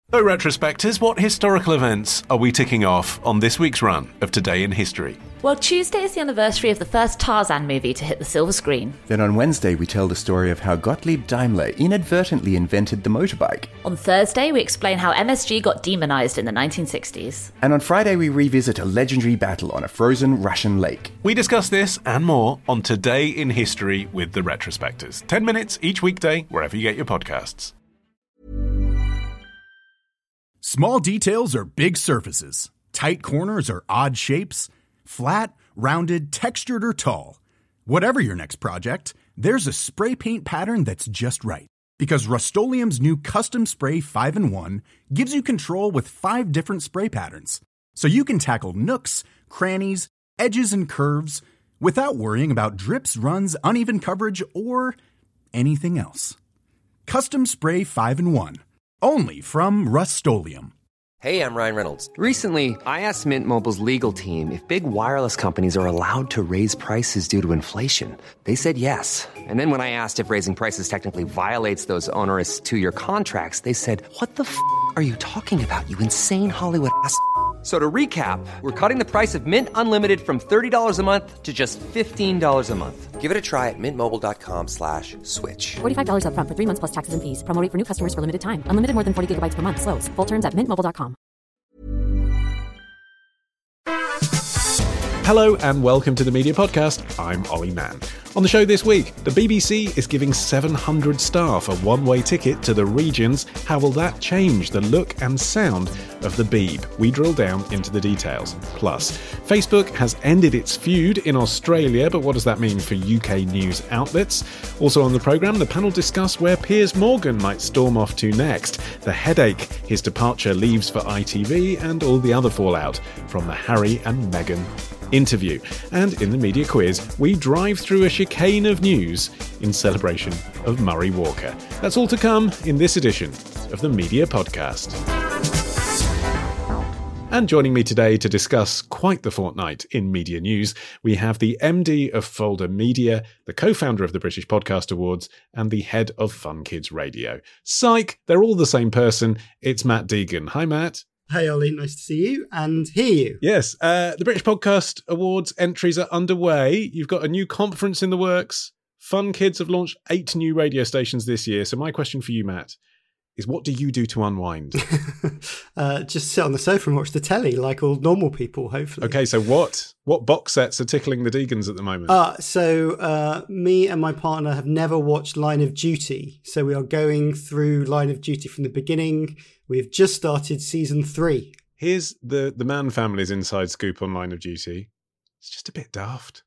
So, retrospectors, what historical events are we ticking off on this week's run of Today in History? Well, Tuesday is the anniversary of the first Tarzan movie to hit the silver screen. Then on Wednesday, we tell the story of how Gottlieb Daimler inadvertently invented the motorbike. On Thursday, we explain how MSG got demonized in the 1960s. And on Friday, we revisit a legendary battle on a frozen Russian lake. We discuss this and more on Today in History with the retrospectors. 10 minutes each weekday, wherever you get your podcasts. Small details are big surfaces. Tight corners are odd shapes. Flat, rounded, textured, or tall. Whatever your next project, there's a spray paint pattern that's just right. Because Rust-Oleum's new Custom Spray 5-in-1 gives you control with 5 different spray patterns. So you can tackle nooks, crannies, edges, and curves without worrying about drips, runs, uneven coverage, or anything else. Custom Spray 5-in-1. Only from Rust-Oleum. Hey, I'm Ryan Reynolds. Recently, I asked Mint Mobile's legal team if big wireless companies are allowed to raise prices due to inflation. They said yes. And then when I asked if raising prices technically violates those onerous 2-year contracts, they said, "What the f*** are you talking about, you insane Hollywood ass?" So to recap, we're cutting the price of Mint Unlimited from $30 a month to just $15 a month. Give it a try at mintmobile.com/switch. $45 up front for 3 months plus taxes and fees. Promo rate for new customers for limited time. Unlimited more than 40 gigabytes per month. Slows full terms at mintmobile.com. Hello and welcome to the Media Podcast. I'm Ollie Mann. On the show this week, the BBC is giving 700 staff a one-way ticket to the regions. How will that change the look and sound of the Beeb? We drill down into the details. Plus, Facebook has ended its feud in Australia, but what does that mean for UK news outlets? Also on the programme, the panel discuss where Piers Morgan might storm off to next, the headache his departure leaves for ITV, and all the other fallout from the Harry and Meghan interview. And in the media quiz, we drive through a chicane of news in celebration of Murray Walker. That's all to come in this edition of the Media Podcast. And joining me today to discuss quite the fortnight in media news, we have the MD of Folder Media, the co-founder of the British Podcast Awards, and the head of Fun Kids Radio. Psych, they're all the same person. It's Matt Deegan. Hi, Matt. Hey Ollie, nice to see you and hear you. Yes, the British Podcast Awards entries are underway. You've got a new conference in the works. Fun Kids have launched 8 new radio stations this year. So my question for you, Matt, is what do you do to unwind? Just sit on the sofa and watch the telly like all normal people, hopefully. Okay, so what box sets are tickling the Deegans at the moment? So me and my partner have never watched Line of Duty. So we are going through Line of Duty from the beginning. We've just started season 3. Here's the Mann family's inside scoop on Line of Duty. It's just a bit daft.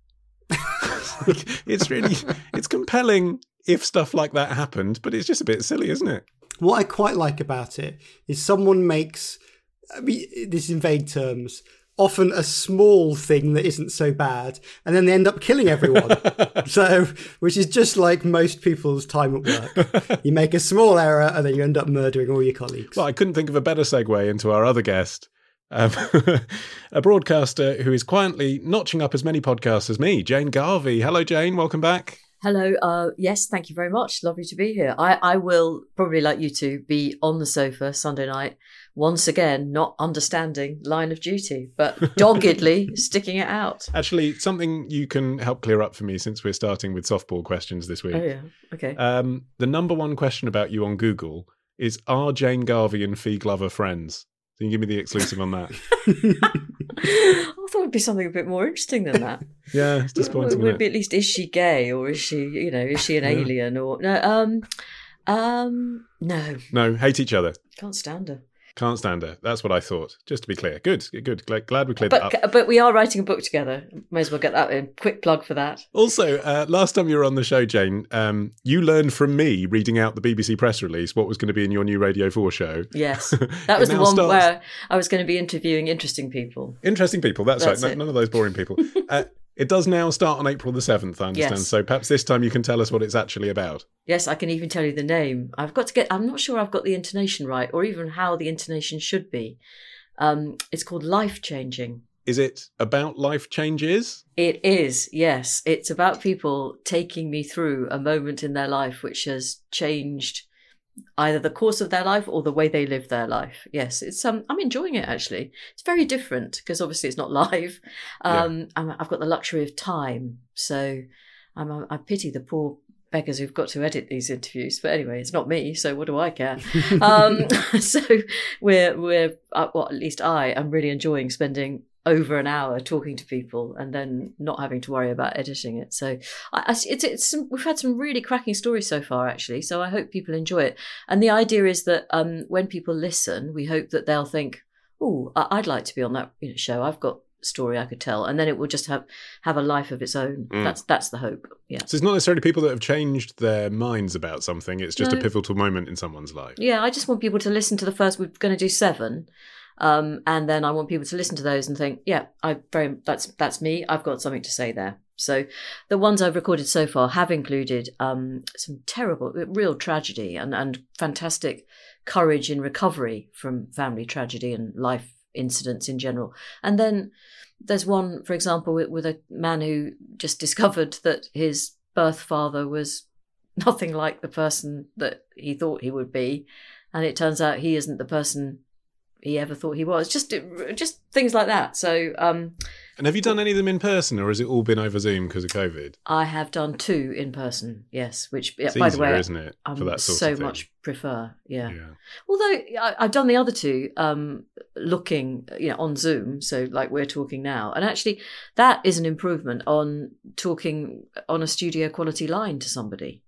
It's compelling if stuff like that happened, but it's just a bit silly, isn't it? What I quite like about it is someone makes, I mean, this is in vague terms, often a small thing that isn't so bad, and then they end up killing everyone. Which is just like most people's time at work. You make a small error and then you end up murdering all your colleagues. Well, I couldn't think of a better segue into our other guest, a broadcaster who is quietly notching up as many podcasts as me, Jane Garvey. Hello, Jane. Welcome back. Hello. Yes, thank you very much. Lovely to be here. I will probably, like you two, be on the sofa Sunday night, once again, not understanding Line of Duty, but doggedly sticking it out. Actually, something you can help clear up for me since we're starting with softball questions this week. Oh, yeah. Okay. The number one question about you on Google is, are Jane Garvey and Fee Glover friends? Can you give me the exclusive on that? I thought it'd be something a bit more interesting than that. Yeah, it's disappointing. Would be at least, is she gay or is she an alien or no? No, hate each other. Can't stand her. Can't stand her. That's what I thought. Just to be clear. Good. Glad we cleared that up. But we are writing a book together. May as well get that in. Quick plug for that. Also, last time you were on the show, Jane, you learned from me reading out the BBC press release what was going to be in your new Radio 4 show. Yes. That was the one where I was going to be interviewing interesting people. Interesting people. That's right. None of those boring people. It does now start on April the 7th, I understand. Yes. So perhaps this time you can tell us what it's actually about. Yes, I can even tell you the name. I'm not sure I've got the intonation right or even how the intonation should be. It's called Life Changing. Is it about life changes? It is, yes. It's about people taking me through a moment in their life which has changed either the course of their life or the way they live their life. Yes, it's I'm enjoying it, actually. It's very different because obviously it's not live. I've got the luxury of time, so I pity the poor beggars who've got to edit these interviews. But anyway, it's not me, so what do I care? So we're well, at least I am really enjoying spending over an hour talking to people and then not having to worry about editing it. So we've had some really cracking stories so far, actually. So I hope people enjoy it. And the idea is that when people listen, we hope that they'll think, "Oh, I'd like to be on that show. I've got a story I could tell," and then it will just have a life of its own. That's the hope. Yeah. So it's not necessarily people that have changed their minds about something. It's just a pivotal moment in someone's life. Yeah, I just want people to listen to the first. We're going to do 7. And then I want people to listen to those and think, yeah, that's me. I've got something to say there. So the ones I've recorded so far have included some terrible, real tragedy and fantastic courage in recovery from family tragedy and life incidents in general. And then there's one, for example, with a man who just discovered that his birth father was nothing like the person that he thought he would be. And it turns out he isn't the person he ever thought he was. Just things like that. So, and have you done any of them in person, or has it all been over Zoom because of COVID? I have done 2 in person, yes. Which, it's by easier, the way, isn't it, for that sort so of thing? much prefer. Yeah. Although I've done the other 2, looking, on Zoom. So like we're talking now, and actually that is an improvement on talking on a studio quality line to somebody.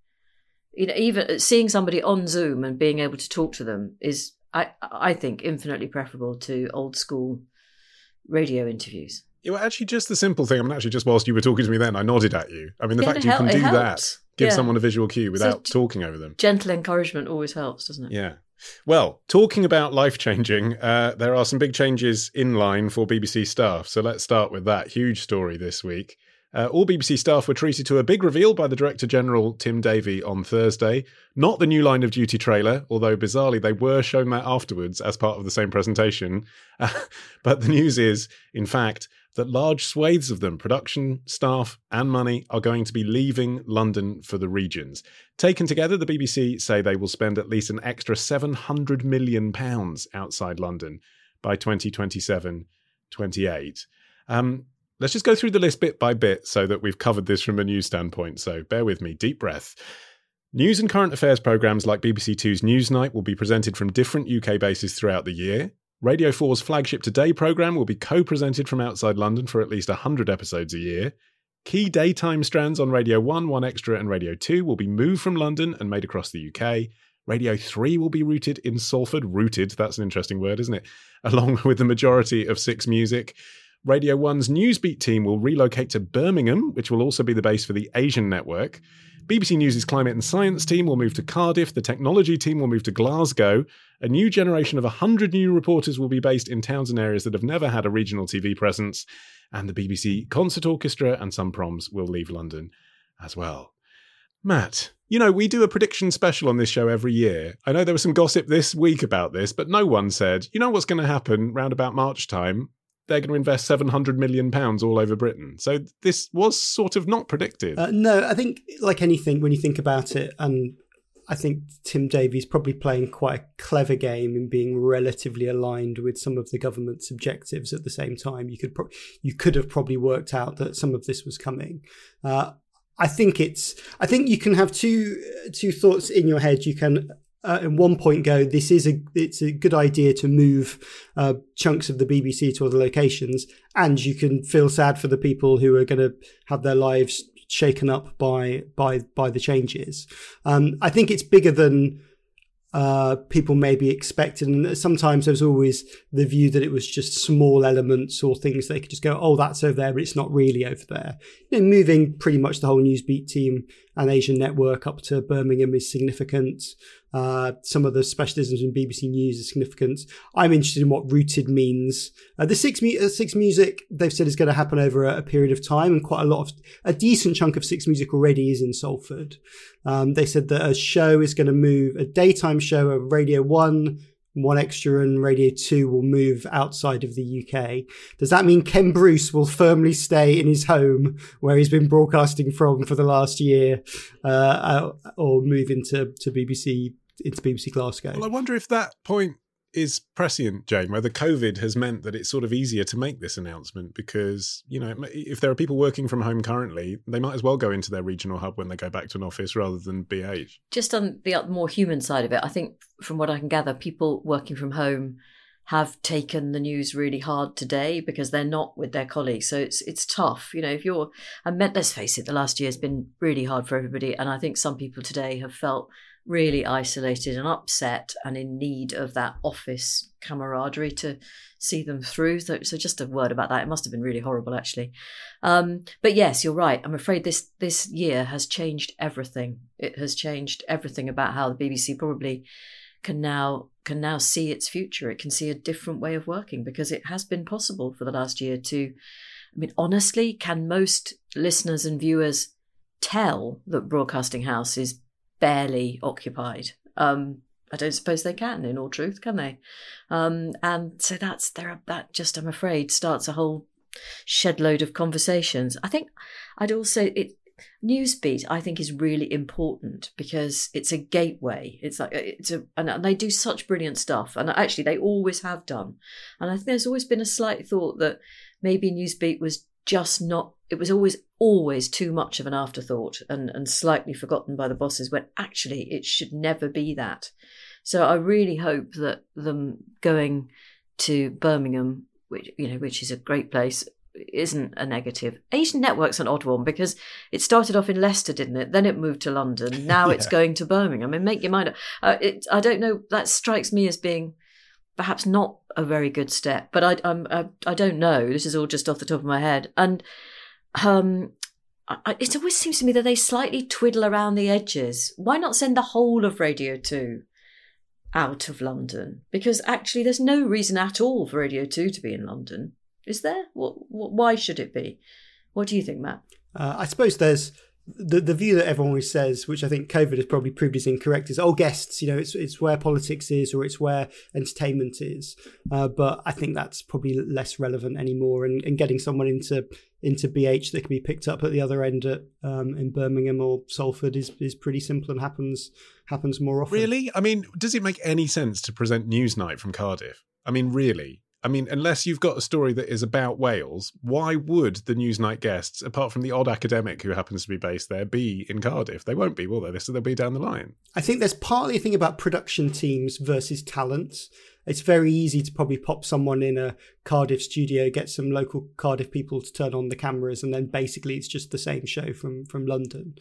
Even seeing somebody on Zoom and being able to talk to them is, I think, infinitely preferable to old school radio interviews. Yeah, well, actually, just the simple thing. I mean, actually, just whilst you were talking to me then, I nodded at you. I mean, the fact you can do that, give someone a visual cue without talking over them. Gentle encouragement always helps, doesn't it? Yeah. Well, talking about life-changing, there are some big changes in line for BBC staff. So let's start with that huge story this week. All BBC staff were treated to a big reveal by the Director-General, Tim Davie, on Thursday. Not the new Line of Duty trailer, although bizarrely they were shown that afterwards as part of the same presentation. But the news is, in fact, that large swathes of them, production, staff and money, are going to be leaving London for the regions. Taken together, the BBC say they will spend at least an extra £700 million outside London by 2027-28. Let's just go through the list bit by bit so that we've covered this from a news standpoint. So bear with me, deep breath. News and current affairs programmes like BBC Two's Newsnight will be presented from different UK bases throughout the year. Radio 4's flagship Today programme will be co-presented from outside London for at least 100 episodes a year. Key daytime strands on Radio 1, 1 Extra and Radio 2 will be moved from London and made across the UK. Radio 3 will be rooted in Salford. Rooted, that's an interesting word, isn't it? Along with the majority of 6 Music. Radio 1's Newsbeat team will relocate to Birmingham, which will also be the base for the Asian network. BBC News' Climate and Science team will move to Cardiff. The Technology team will move to Glasgow. A new generation of 100 new reporters will be based in towns and areas that have never had a regional TV presence. And the BBC Concert Orchestra and some proms will leave London as well. Matt, we do a prediction special on this show every year. I know there was some gossip this week about this, but no one said, what's going to happen round about March time? They're going to invest £700 million all over Britain. So this was sort of not predicted. No, I think like anything, when you think about it, and I think Tim Davie's probably playing quite a clever game in being relatively aligned with some of the government's objectives at the same time. You could have probably worked out that some of this was coming. I think you can have two thoughts in your head. You can at one point go, it's a good idea to move chunks of the BBC to other locations, and you can feel sad for the people who are going to have their lives shaken up by the changes. I think it's bigger than people maybe expected, and sometimes there's always the view that it was just small elements or things they could just go, oh, that's over there, but it's not really over there. Moving pretty much the whole Newsbeat team and Asian network up to Birmingham is significant. Some of the specialisms in BBC News is significant. I'm interested in what rooted means. The Six Music, they've said, is going to happen over a period of time, and a decent chunk of Six Music already is in Salford. They said that a show is going to move, a daytime show of Radio 1, 1 Extra and Radio 2 will move outside of the UK. Does that mean Ken Bruce will firmly stay in his home where he's been broadcasting from for the last year, or move into BBC BBC Glasgow. Well, I wonder if that point is prescient, Jane, whether COVID has meant that it's sort of easier to make this announcement because, if there are people working from home currently, they might as well go into their regional hub when they go back to an office rather than BH. Just on the more human side of it, I think from what I can gather, people working from home have taken the news really hard today because they're not with their colleagues. So it's tough. Let's face it, the last year has been really hard for everybody. And I think some people today have felt really isolated and upset and in need of that office camaraderie to see them through. So just a word about that. It must have been really horrible, actually. But yes, you're right. I'm afraid this year has changed everything. It has changed everything about how the BBC probably can now see its future. It can see a different way of working because it has been possible for the last year to, honestly, can most listeners and viewers tell that Broadcasting House is barely occupied? I don't suppose they can, in all truth, can they? And so that just, I'm afraid, starts a whole shed load of conversations. I think I'd also Newsbeat, I think, is really important because it's a gateway. And they do such brilliant stuff, and actually they always have done. And I think there's always been a slight thought that maybe Newsbeat was just not. It was always too much of an afterthought and slightly forgotten by the bosses, when actually it should never be that. So I really hope that them going to Birmingham, which is a great place, isn't a negative. Asian Network's an odd one because it started off in Leicester, didn't it? Then it moved to London. Now It's going to Birmingham. Make your mind up. I don't know. That strikes me as being perhaps not a very good step, but I don't know. This is all just off the top of my head. And it always seems to me that they slightly twiddle around the edges. Why not send the whole of Radio 2 out of London? Because actually there's no reason at all for Radio 2 to be in London. Is there? Why should it be? What do you think, Matt? I suppose there's the view that everyone always says, which I think COVID has probably proved is incorrect, is guests, it's where politics is or it's where entertainment is. But I think that's probably less relevant anymore. And getting someone into BH that can be picked up at the other end in Birmingham or Salford is pretty simple and happens more often. Really? Does it make any sense to present Newsnight from Cardiff? Really? Unless you've got a story that is about Wales, why would the Newsnight guests, apart from the odd academic who happens to be based there, be in Cardiff? They won't be, will they? So they'll be down the line. I think there's partly a thing about production teams versus talents. It's very easy to probably pop someone in a Cardiff studio, get some local Cardiff people to turn on the cameras, and then basically it's just the same show from London.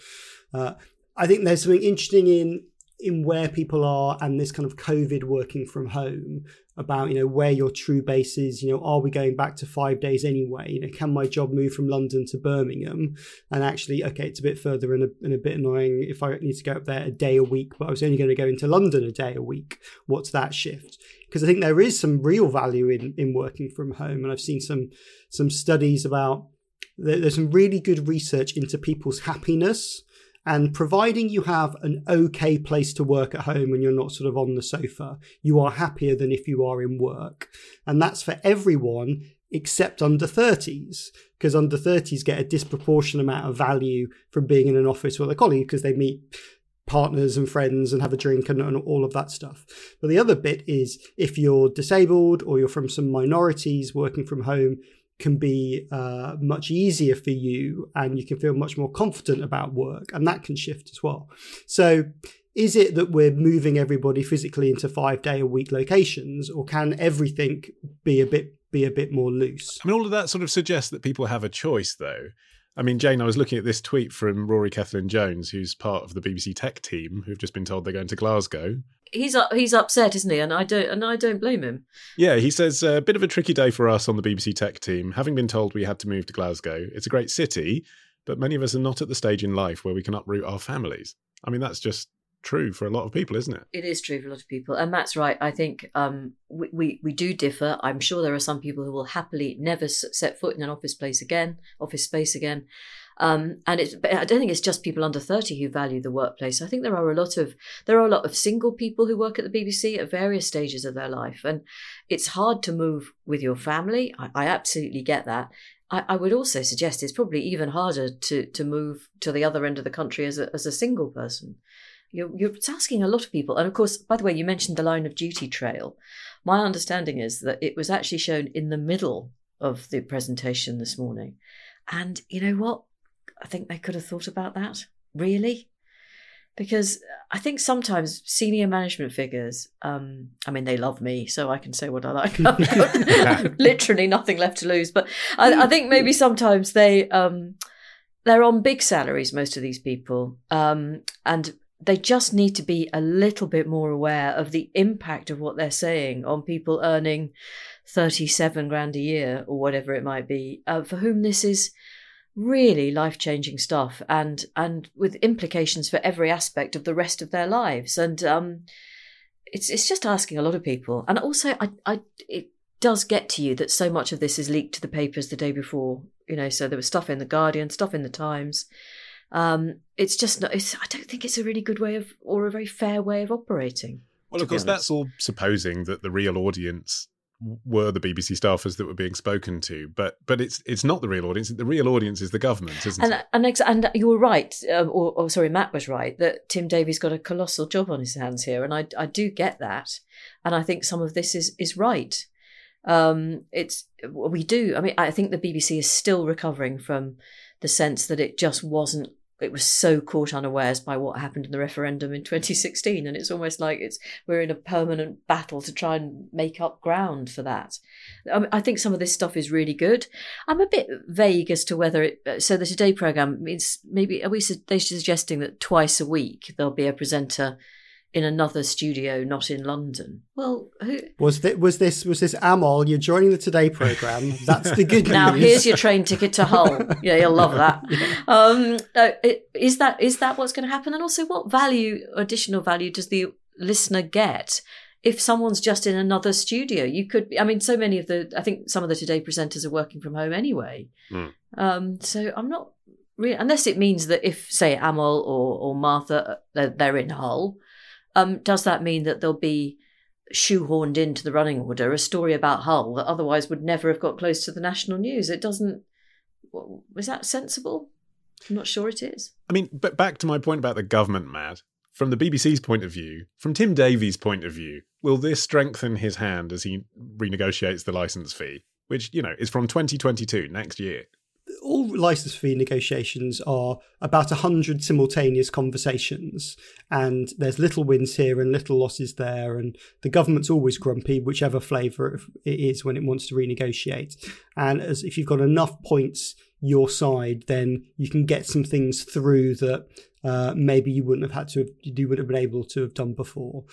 I think there's something interesting in where people are and this kind of COVID working from home about, where your true base is, are we going back to 5 days anyway? Can my job move from London to Birmingham? And actually, okay, it's a bit further and a bit annoying if I need to go up there a day a week, but I was only going to go into London a day a week. What's that shift? Because I think there is some real value in working from home. And I've seen some studies about, there's some really good research into people's happiness. And providing you have an okay place to work at home and you're not sort of on the sofa, you are happier than if you are in work. And that's for everyone except under 30s, because under 30s get a disproportionate amount of value from being in an office with a colleague because they meet partners and friends and have a drink and all of that stuff. But the other bit is if you're disabled or you're from some minorities, working from home can be much easier for you and you can feel much more confident about work, and that can shift as well. So is it that we're moving everybody physically into 5 day a week locations, or can everything be a bit more loose? All of that sort of suggests that people have a choice though. Jane, I was looking at this tweet from Rory Kethlen-Jones, who's part of the BBC Tech team, who've just been told they're going to Glasgow. He's upset, isn't he? And I don't blame him. Yeah, he says, a bit of a tricky day for us on the BBC Tech team, having been told we had to move to Glasgow. It's a great city, but many of us are not at the stage in life where we can uproot our families. That's just true for a lot of people, isn't it? It is true for a lot of people. And Matt's right. I think we do differ. I'm sure there are some people who will happily never set foot in an office space again. And I don't think it's just people under 30 who value the workplace. I think there are a lot of single people who work at the BBC at various stages of their life. And it's hard to move with your family. I absolutely get that. I would also suggest it's probably even harder to move to the other end of the country as a single person. you're asking a lot of people. And of course, by the way, you mentioned the Line of Duty trail. My understanding is that it was actually shown in the middle of the presentation this morning. And you know what? I think they could have thought about that. Really? Because I think sometimes senior management figures, they love me, so I can say what I like. I've got literally nothing left to lose. But I think maybe sometimes they're on big salaries, most of these people, and they just need to be a little bit more aware of the impact of what they're saying on people earning 37 grand a year or whatever it might be, for whom this is really life-changing stuff and with implications for every aspect of the rest of their lives. And it's just asking a lot of people. And also, it does get to you that so much of this is leaked to the papers the day before. So there was stuff in The Guardian, stuff in The Times. It's just not. I don't think it's a really good way of, or a very fair way of operating. Well, of course, that's all supposing that the real audience were the BBC staffers that were being spoken to, but it's not the real audience. The real audience is the government, isn't it? And you were right, sorry, Matt was right, that Tim Davies got a colossal job on his hands here, and I do get that, and I think some of this is right. I think the BBC is still recovering from the sense that it just wasn't. It was so caught unawares by what happened in the referendum in 2016, and it's almost like we're in a permanent battle to try and make up ground for that. I think some of this stuff is really good. I'm a bit vague as to whether so the Today programme means maybe they're suggesting that twice a week there'll be a presenter in another studio, not in London. Well, who was this Amol? You're joining the Today programme. That's the good news. Now here's your train ticket to Hull. Yeah, you'll love that. Is that what's going to happen? And also, what additional value does the listener get if someone's just in another studio? You could. I think some of the Today presenters are working from home anyway. So I'm not really, unless it means that if, say, Amol or Martha, they're in Hull. Does that mean that there'll be shoehorned into the running order a story about Hull that otherwise would never have got close to the national news? It doesn't. Is that sensible? I'm not sure it is. I mean, but back to my point about the government, Matt. From the BBC's point of view, from Tim Davies' point of view, will this strengthen his hand as he renegotiates the licence fee, which, is from 2022, next year? All licence fee negotiations are about 100 simultaneous conversations, and there's little wins here and little losses there, and the government's always grumpy, whichever flavour it is, when it wants to renegotiate. And if you've got enough points your side, then you can get some things through that maybe you wouldn't have been able to have done before.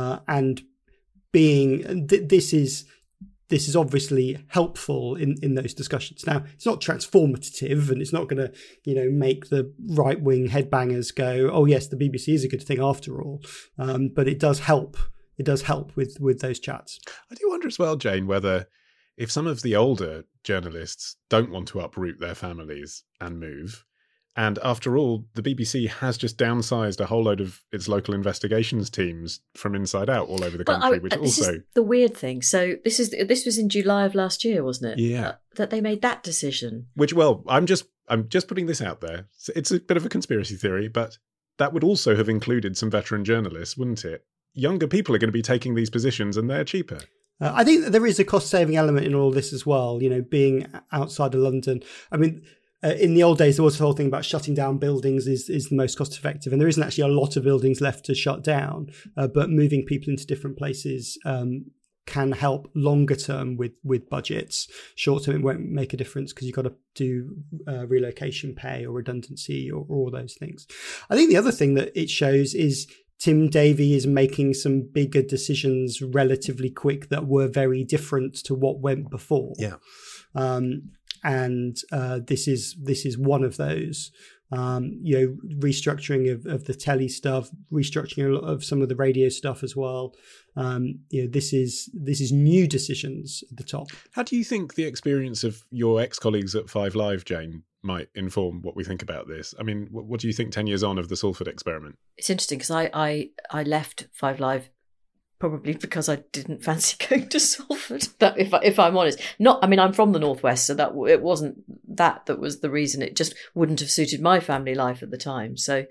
This is obviously helpful in those discussions. Now, it's not transformative, and it's not going to, make the right-wing headbangers go, "Oh yes, the BBC is a good thing after all." But it does help. It does help with those chats. I do wonder as well, Jane, whether if some of the older journalists don't want to uproot their families and move, and after all, the BBC has just downsized a whole load of its local investigations teams from inside out all over the country, this is the weird thing. So this was in July of last year, wasn't it? Yeah. That they made that decision. Which, well, I'm just putting this out there. It's a bit of a conspiracy theory, but that would also have included some veteran journalists, wouldn't it? Younger people are going to be taking these positions, and they're cheaper. I think that there is a cost-saving element in all this as well, being outside of London. I mean, in the old days, there was the whole thing about shutting down buildings is the most cost-effective, and there isn't actually a lot of buildings left to shut down, but moving people into different places can help longer term with budgets. Short term, it won't make a difference because you've got to do relocation pay or redundancy or all those things. I think the other thing that it shows is Tim Davie is making some bigger decisions relatively quick that were very different to what went before. Yeah. And this is one of those. Restructuring of the telly stuff, restructuring a lot of some of the radio stuff as well. This is new decisions at the top. How do you think the experience of your ex-colleagues at 5 Live, Jane, might inform what we think about this? I mean, what do you think 10 years on of the Salford experiment? It's interesting because I left 5 Live probably because I didn't fancy going to Salford. That, if I'm honest, I'm from the Northwest, so that it wasn't that was the reason. It just wouldn't have suited my family life at the time. So,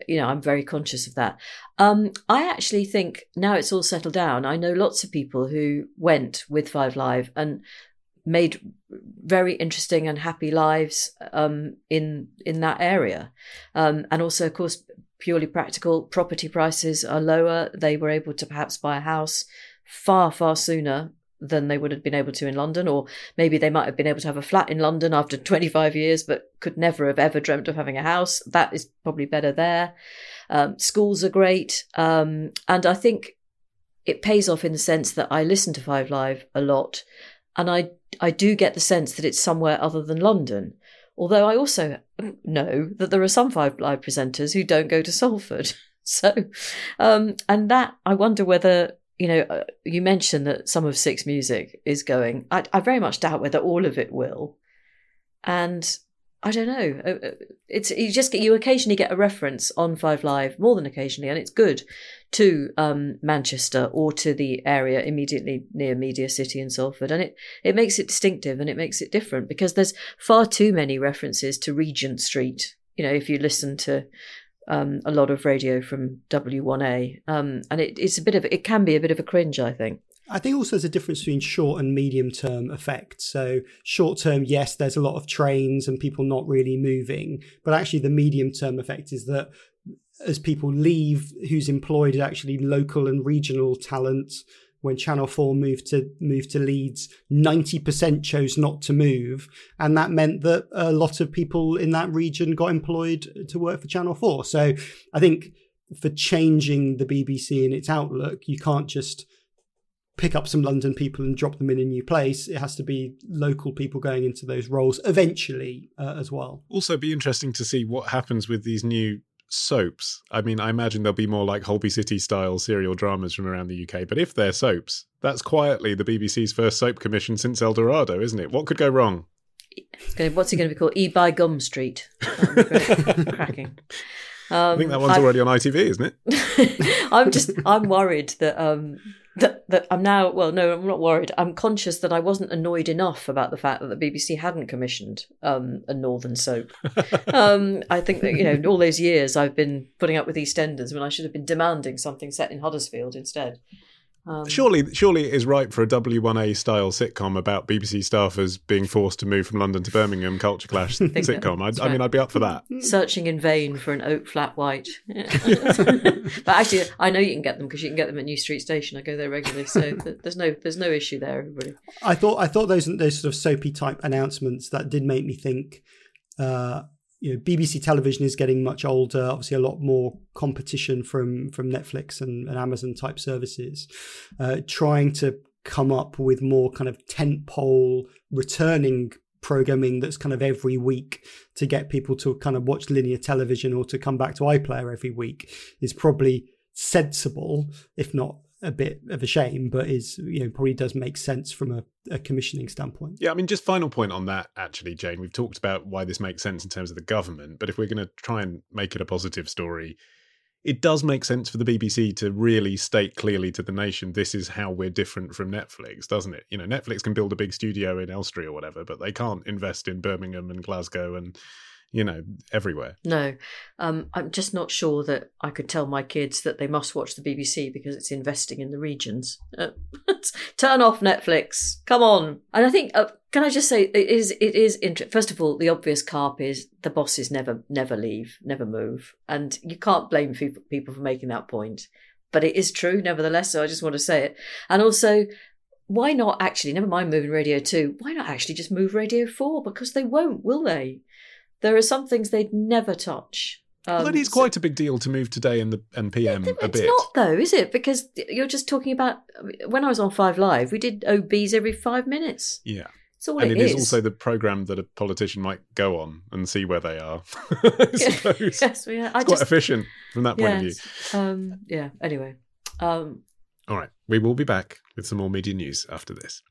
I'm very conscious of that. I actually think now it's all settled down. I know lots of people who went with 5 Live and made very interesting and happy lives in that area. And also, of course, purely practical, property prices are lower. They were able to perhaps buy a house far, far sooner than they would have been able to in London, or maybe they might have been able to have a flat in London after 25 years, but could never have ever dreamt of having a house. That is probably better there. Schools are great. And I think it pays off in the sense that I listen to 5 Live a lot, and I do get the sense that it's somewhere other than London. Although I also know that there are some 5 Live presenters who don't go to Salford. So, and that, I wonder whether, you mentioned that some of Six Music is going. I very much doubt whether all of it will. And I don't know. You occasionally get a reference on 5 Live, more than occasionally, and it's good, to Manchester or to the area immediately near Media City in Salford. And it makes it distinctive and it makes it different, because there's far too many references to Regent Street, if you listen to a lot of radio from W1A. And it can be a bit of a cringe, I think. I think also there's a difference between short and medium term effects. So short term, yes, there's a lot of trains and people not really moving. But actually the medium term effect is that as people leave, who's employed is actually local and regional talent. When Channel 4 moved to Leeds, 90% chose not to move. And that meant that a lot of people in that region got employed to work for Channel 4. So I think for changing the BBC and its outlook, you can't just pick up some London people and drop them in a new place. It has to be local people going into those roles eventually as well. Also be interesting to see what happens with these new soaps. I mean, I imagine there'll be more like Holby City style serial dramas from around the UK, but if they're soaps, that's quietly the BBC's first soap commission since El Dorado, isn't it? What could go wrong? What's it going to be called? E by Gum Street. Cracking. I think that one's already on ITV, isn't it? I'm worried that that I'm now, well, no, I'm not worried. I'm conscious that I wasn't annoyed enough about the fact that the BBC hadn't commissioned a Northern soap. I think that, all those years I've been putting up with EastEnders when I should have been demanding something set in Huddersfield instead. Surely it is right for a W1A style sitcom about BBC staffers being forced to move from London to Birmingham, culture clash sitcom. I mean, I'd be up for that. Searching in vain for an oak flat white. But actually, I know you can get them because you can get them at New Street Station. I go there regularly, so there's no issue there, everybody. I thought those sort of soapy type announcements that did make me think. BBC television is getting much older. Obviously, a lot more competition from Netflix and Amazon type services, trying to come up with more kind of tentpole returning programming that's kind of every week to get people to kind of watch linear television or to come back to iPlayer every week is probably sensible, if not a bit of a shame, but is probably does make sense from a commissioning standpoint. Yeah, I mean, just final point on that, actually, Jane. We've talked about why this makes sense in terms of the government, but if we're going to try and make it a positive story, it does make sense for the BBC to really state clearly to the nation, this is how we're different from Netflix, doesn't it? Netflix can build a big studio in Elstree or whatever, but they can't invest in Birmingham and Glasgow and everywhere. No, I'm just not sure that I could tell my kids that they must watch the BBC because it's investing in the regions. Turn off Netflix. Come on. And I think, can I just say, it is interesting. First of all, the obvious carp is the bosses never leave, never move. And you can't blame people for making that point. But it is true, nevertheless, so I just want to say it. And also, why not actually, never mind moving Radio 2, why not actually just move Radio 4? Because they won't, will they? There are some things they'd never touch. Well, it is quite a big deal to move Today and PM a bit. It's not, though, is it? Because you're just talking about, when I was on 5 Live, we did OBs every 5 minutes. Yeah. That's all and it is also the programme that a politician might go on and see where they are, I suppose. Yes, it's quite efficient from that point of view. Anyway. All right, we will be back with some more media news after this.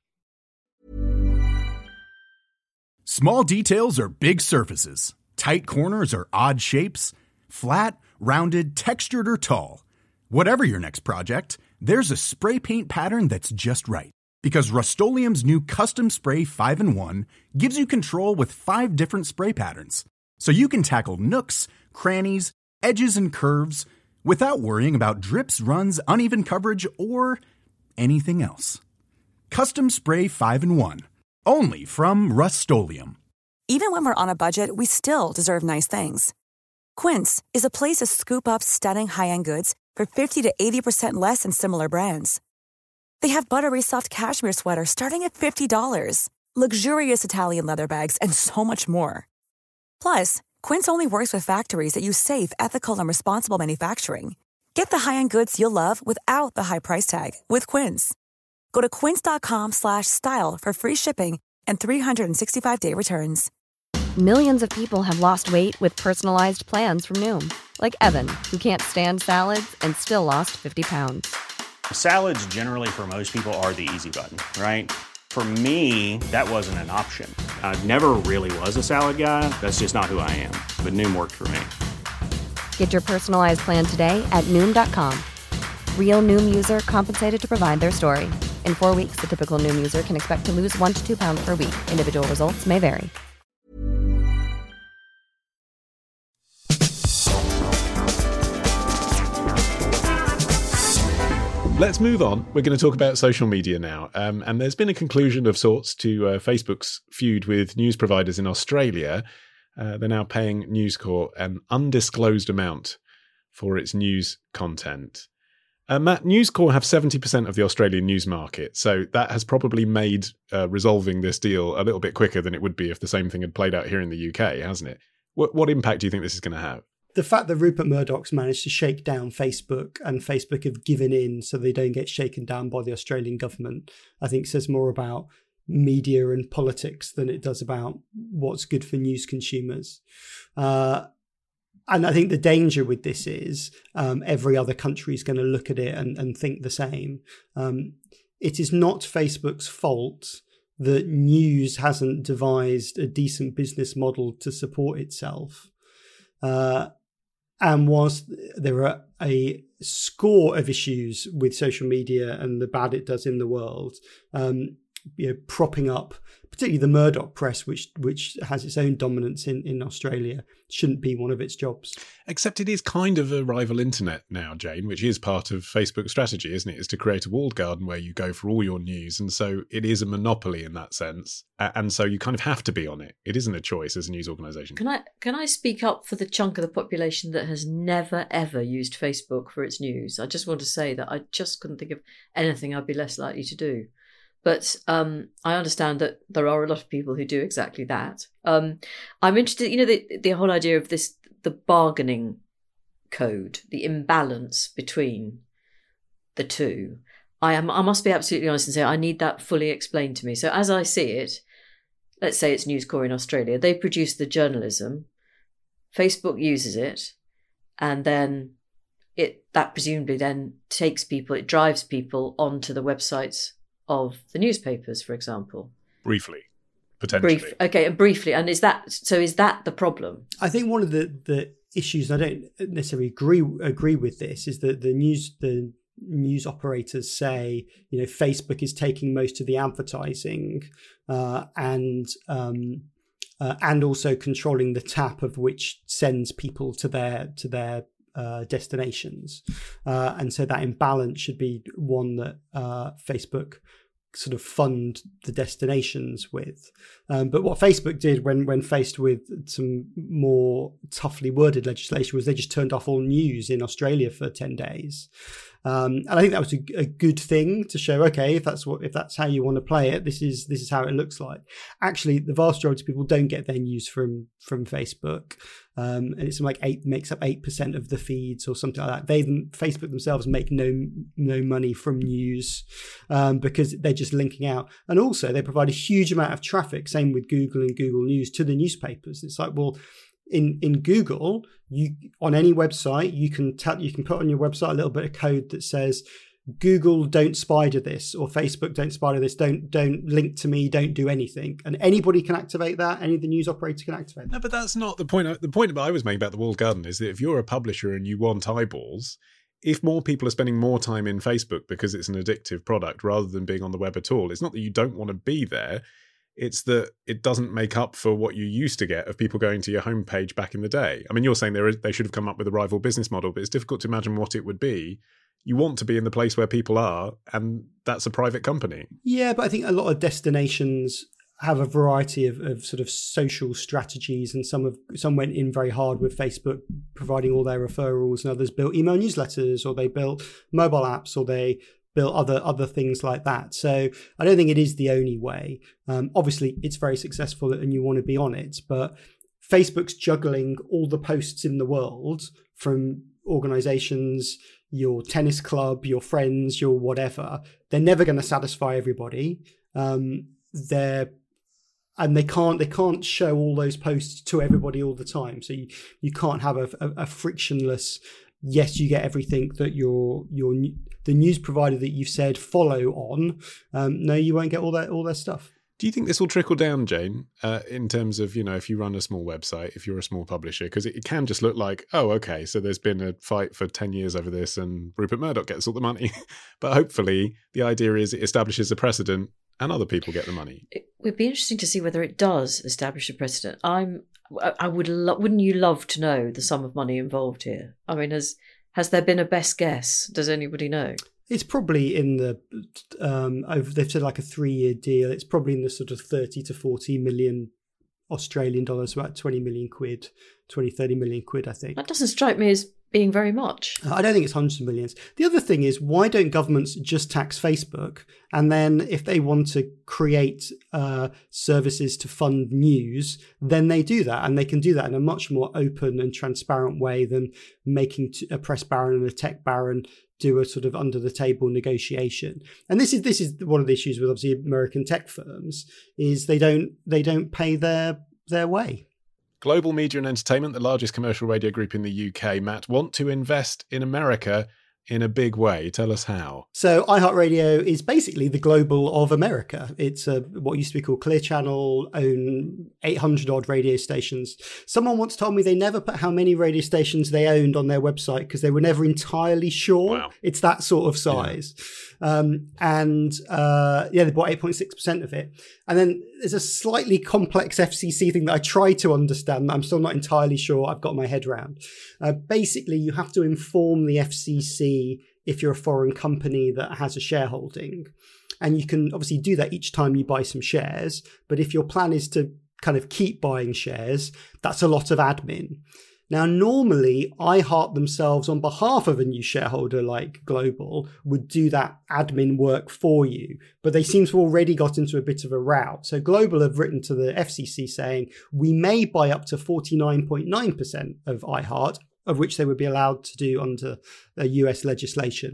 Small details are big surfaces. Tight corners are odd shapes. Flat, rounded, textured, or tall. Whatever your next project, there's a spray paint pattern that's just right. Because Rust-Oleum's new Custom Spray 5-in-1 gives you control with 5 different spray patterns. So you can tackle nooks, crannies, edges and curves without worrying about drips, runs, uneven coverage, or anything else. Custom Spray 5-in-1. Only from Rust-Oleum. Even when we're on a budget, we still deserve nice things. Quince is a place to scoop up stunning high-end goods for 50 to 80% less than similar brands. They have buttery soft cashmere sweaters starting at $50, luxurious Italian leather bags, and so much more. Plus, Quince only works with factories that use safe, ethical, and responsible manufacturing. Get the high-end goods you'll love without the high price tag with Quince. Go to quince.com/style for free shipping and 365-day returns. Millions of people have lost weight with personalized plans from Noom, like Evan, who can't stand salads and still lost 50 pounds. Salads generally for most people are the easy button, right? For me, that wasn't an option. I never really was a salad guy. That's just not who I am. But Noom worked for me. Get your personalized plan today at Noom.com. Real Noom user compensated to provide their story. In 4 weeks, the typical Noom user can expect to lose 1 to 2 pounds per week. Individual results may vary. Let's move on. We're going to talk about social media now. And there's been a conclusion of sorts to Facebook's feud with news providers in Australia. They're now paying News Corp an undisclosed amount for its news content. Matt, News Corp have 70% of the Australian news market, so that has probably made resolving this deal a little bit quicker than it would be if the same thing had played out here in the UK, hasn't it? What impact do you think this is going to have? The fact that Rupert Murdoch's managed to shake down Facebook and Facebook have given in so they don't get shaken down by the Australian government, I think says more about media and politics than it does about what's good for news consumers. And I think the danger with this is every other country is going to look at it and think the same. It is not Facebook's fault that news hasn't devised a decent business model to support itself. And whilst there are a score of issues with social media and the bad it does in the world, propping up, particularly the Murdoch press, which has its own dominance in Australia, shouldn't be one of its jobs. Except it is kind of a rival internet now, Jane, which is part of Facebook's strategy, isn't it? Is to create a walled garden where you go for all your news. And so it is a monopoly in that sense. And so you kind of have to be on it. It isn't a choice as a news organisation. Can I speak up for the chunk of the population that has never, ever used Facebook for its news? I just want to say that I just couldn't think of anything I'd be less likely to do. But I understand that there are a lot of people who do exactly that. I'm interested, the whole idea of this, the bargaining code, the imbalance between the two. I must be absolutely honest and say I need that fully explained to me. So as I see it, let's say it's News Corp in Australia, they produce the journalism, Facebook uses it, and then that presumably then it drives people onto the websites of the newspapers, for example. Briefly, potentially. Briefly. And is that the problem? I think one of the issues, I don't necessarily agree with this, is that the news operators say, Facebook is taking most of the advertising and also controlling the tap of which sends people to their destinations. And so that imbalance should be one that Facebook sort of fund the destinations with. But what Facebook did when faced with some more toughly worded legislation was they just turned off all news in Australia for 10 days. And I think that was a good thing to show, okay, if that's how you want to play it, this is how it looks like. Actually, the vast majority of people don't get their news from Facebook. And it's makes up 8% of the feeds or something like that. Facebook themselves make no money from news because they're just linking out. And also they provide a huge amount of traffic, same with Google and Google News, to the newspapers. It's like, well, in Google, you on any website, you can put on your website a little bit of code that says, Google, don't spider this, or Facebook, don't spider this, don't link to me, don't do anything. And anybody can activate that, any of the news operator can activate that. No, but that's not the point. The point that I was making about the walled garden is that if you're a publisher and you want eyeballs, if more people are spending more time in Facebook because it's an addictive product rather than being on the web at all, it's not that you don't want to be there. It's that it doesn't make up for what you used to get of people going to your homepage back in the day. I mean, you're saying they should have come up with a rival business model, but it's difficult to imagine what it would be. You want to be in the place where people are, and that's a private company. Yeah, but I think a lot of destinations have a variety of sort of social strategies, and some went in very hard with Facebook providing all their referrals, and others built email newsletters, or they built mobile apps, or they built other things like that. So I don't think it is the only way. Obviously, it's very successful and you want to be on it, but Facebook's juggling all the posts in the world from organizations, your tennis club, your friends, your whatever. They're never going to satisfy everybody. They can't show all those posts to everybody all the time. So you can't have a frictionless, yes, you get everything that the news provider that you've said follow on. No, you won't get all their stuff. Do you think this will trickle down, Jane, in terms of, if you run a small website, if you're a small publisher? Because it can just look like, oh, okay, so there's been a fight for 10 years over this and Rupert Murdoch gets all the money. But hopefully the idea is it establishes a precedent and other people get the money. It would be interesting to see whether it does establish a precedent. Wouldn't you love to know the sum of money involved here? I mean, has there been a best guess? Does anybody know? It's probably in the they've said like a 3-year deal. It's probably in the sort of 30 to 40 million Australian dollars, about 20 million quid, 20, 30 million quid, I think. That doesn't strike me as being very much. I don't think it's hundreds of millions. The other thing is, why don't governments just tax Facebook? And then if they want to create services to fund news, then they do that. And they can do that in a much more open and transparent way than making a press baron and a tech baron do a sort of under the table negotiation. And this is one of the issues with obviously American tech firms, is they don't pay their way. Global Media and Entertainment, the largest commercial radio group in the UK, Matt, want to invest in America in a big way. Tell us how. So iHeartRadio is basically the global of America. It's what used to be called Clear Channel, own 800 odd radio stations. Someone once told me they never put how many radio stations they owned on their website because they were never entirely sure. Wow. It's that sort of size. Yeah. They bought 8.6% of it. And then there's a slightly complex FCC thing that I try to understand. I'm still not entirely sure I've got my head around. Basically, you have to inform the FCC if you're a foreign company that has a shareholding. And you can obviously do that each time you buy some shares. But if your plan is to kind of keep buying shares, that's a lot of admin. Now, normally, iHeart themselves, on behalf of a new shareholder like Global, would do that admin work for you. But they seem to have already got into a bit of a rout. So Global have written to the FCC saying, we may buy up to 49.9% of iHeart, of which they would be allowed to do under US legislation.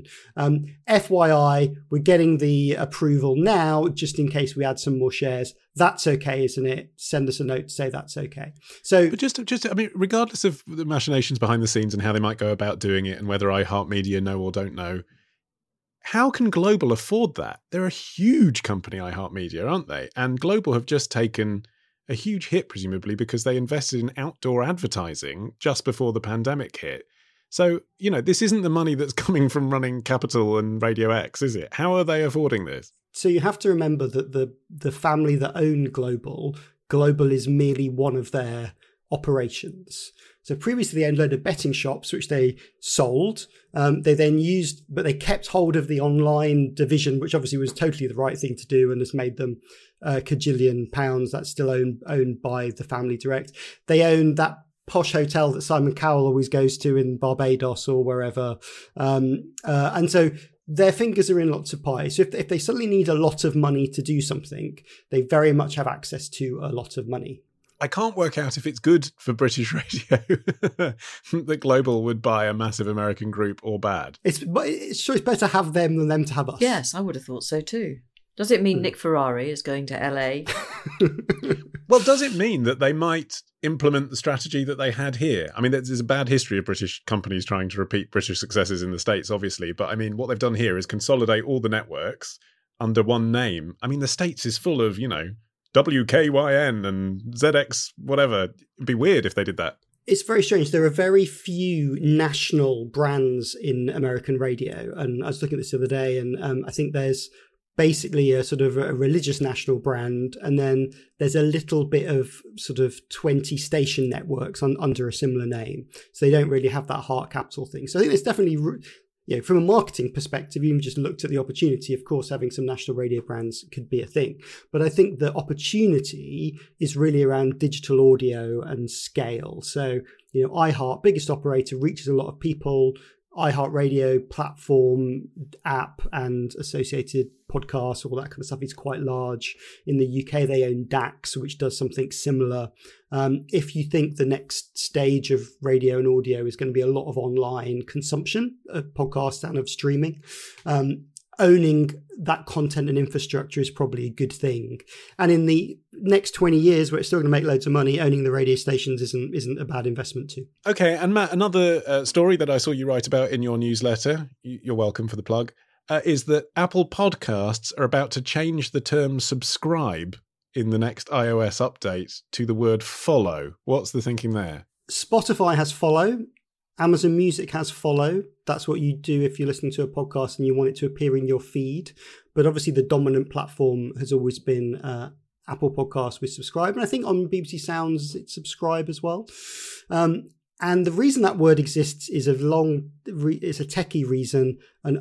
FYI, we're getting the approval now, just in case we add some more shares. That's okay, isn't it? Send us a note to say that's okay. So, but just, I mean, regardless of the machinations behind the scenes and how they might go about doing it and whether iHeartMedia know or don't know, how can Global afford that? They're a huge company, iHeartMedia, aren't they? And Global have just taken a huge hit, presumably, because they invested in outdoor advertising just before the pandemic hit. So, this isn't the money that's coming from running Capital and Radio X, is it? How are they affording this? So you have to remember that the family that own Global is merely one of their operations. So previously they owned a load of betting shops, which they sold. They then but they kept hold of the online division, which obviously was totally the right thing to do and has made them a cajillion pounds. That's still owned by the family direct. They own that posh hotel that Simon Cowell always goes to in Barbados or wherever. And so their fingers are in lots of pies. So if they suddenly need a lot of money to do something, they very much have access to a lot of money. I can't work out if it's good for British radio that Global would buy a massive American group or bad. It's better to have them than them to have us. Yes, I would have thought so too. Does it mean Nick Ferrari is going to LA? Well, does it mean that they might implement the strategy that they had here? I mean, there's a bad history of British companies trying to repeat British successes in the States, obviously. But I mean, what they've done here is consolidate all the networks under one name. I mean, the States is full of, WKYN and ZX, whatever. It'd be weird if they did that. It's very strange. There are very few national brands in American radio. And I was looking at this the other day, and I think there's basically a sort of a religious national brand, and then there's a little bit of sort of 20 station networks under a similar name. So they don't really have that heart capital thing. So I think it's definitely, from a marketing perspective, even just looked at the opportunity, of course, having some national radio brands could be a thing. But I think the opportunity is really around digital audio and scale. So, iHeart, biggest operator, reaches a lot of people. iHeartRadio platform, app, and associated podcasts, all that kind of stuff is quite large. In the UK, they own DAX, which does something similar. If you think the next stage of radio and audio is going to be a lot of online consumption of podcasts and of streaming, owning that content and infrastructure is probably a good thing. And in the next 20 years, where it's still going to make loads of money, owning the radio stations isn't a bad investment too. Okay, and Matt, another story that I saw you write about in your newsletter, you're welcome for the plug, is that Apple Podcasts are about to change the term subscribe in the next iOS update to the word follow. What's the thinking there? Spotify has follow. Amazon Music has follow. That's what you do if you're listening to a podcast and you want it to appear in your feed. But obviously the dominant platform has always been Apple Podcasts with subscribe. And I think on BBC Sounds, it's subscribe as well. And the reason that word exists is it's a techie reason. And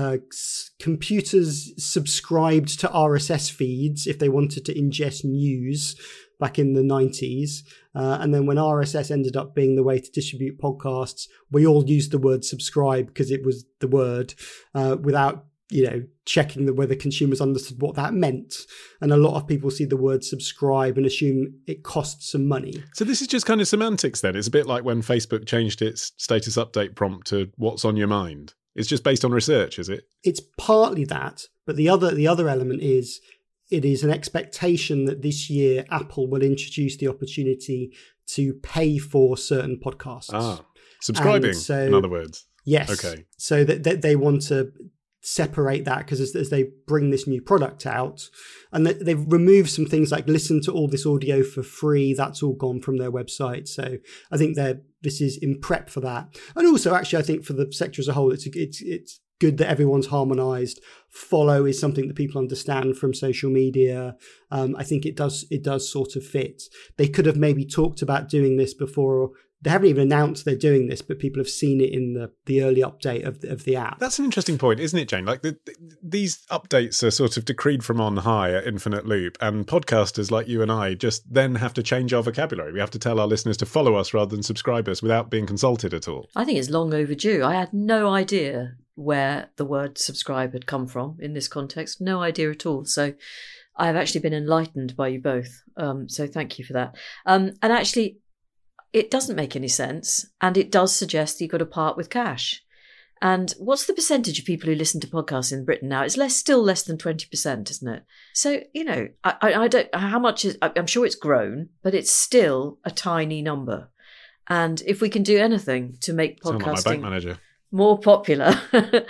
computers subscribed to RSS feeds if they wanted to ingest news back in the 90s. And then when RSS ended up being the way to distribute podcasts, we all used the word subscribe because it was the word without, checking whether consumers understood what that meant. And a lot of people see the word subscribe and assume it costs some money. So this is just kind of semantics then. It's a bit like when Facebook changed its status update prompt to what's on your mind. It's just based on research, is it? It's partly that. But the other element is, it is an expectation that this year Apple will introduce the opportunity to pay for certain podcasts. Subscribing, in other words. Yes. Okay. So that they want to separate that, because as they bring this new product out, and they've removed some things like listen to all this audio for free, that's all gone from their website. So I think this is in prep for that. And also, actually, I think for the sector as a whole, it's good that everyone's harmonized. Follow is something that people understand from social media. I think it does sort of fit. They could have maybe talked about doing this before. They haven't even announced they're doing this, but people have seen it in the early update of the app. That's an interesting point, isn't it, Jane? Like these updates are sort of decreed from on high at infinite loop, and podcasters like you and I just then have to change our vocabulary. We have to tell our listeners to follow us rather than subscribe us without being consulted at all. I think it's long overdue. I had no idea where the word subscribe had come from in this context. No idea at all. So I've actually been enlightened by you both. So thank you for that. And actually, it doesn't make any sense, and it does suggest that you've got to part with cash. And what's the percentage of people who listen to podcasts in Britain now? It's still less than 20%, isn't it? So, I don't, how much is, I'm sure it's grown, but it's still a tiny number. And if we can do anything to make podcasting Sound like my bank manager. more popular,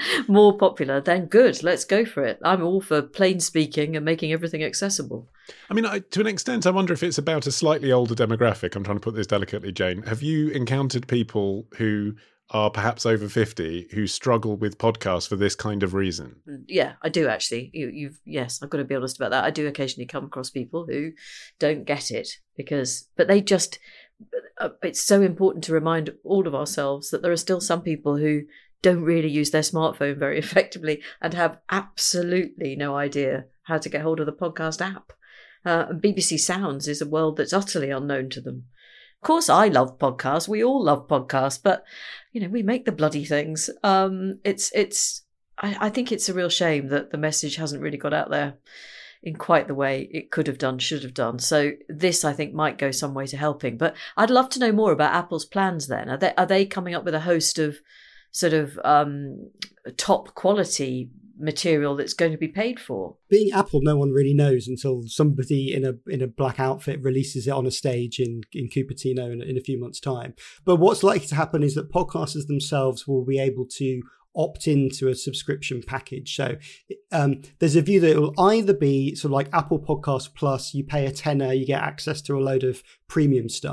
then good, let's go for it. I'm all for plain speaking and making everything accessible. I mean, to an extent, I wonder if it's about a slightly older demographic. I'm trying to put this delicately, Jane. Have you encountered people who are perhaps over 50 who struggle with podcasts for this kind of reason? Yeah, I do actually. Yes, I've got to be honest about that. I do occasionally come across people who don't get it but they just, it's so important to remind all of ourselves that there are still some people who don't really use their smartphone very effectively and have absolutely no idea how to get hold of the podcast app. BBC Sounds is a world that's utterly unknown to them. Of course, I love podcasts. We all love podcasts, but we make the bloody things. I think it's a real shame that the message hasn't really got out there in quite the way it could have done, should have done. So this, I think, might go some way to helping. But I'd love to know more about Apple's plans then. Are they coming up with a host of sort of top quality material that's going to be paid for? Being Apple, no one really knows until somebody in a black outfit releases it on a stage in Cupertino in a few months' time. But what's likely to happen is that podcasters themselves will be able to opt into a subscription package. So there's a view that it will either be sort of like Apple Podcast Plus, you pay a tenner, you get access to a load of premium stuff,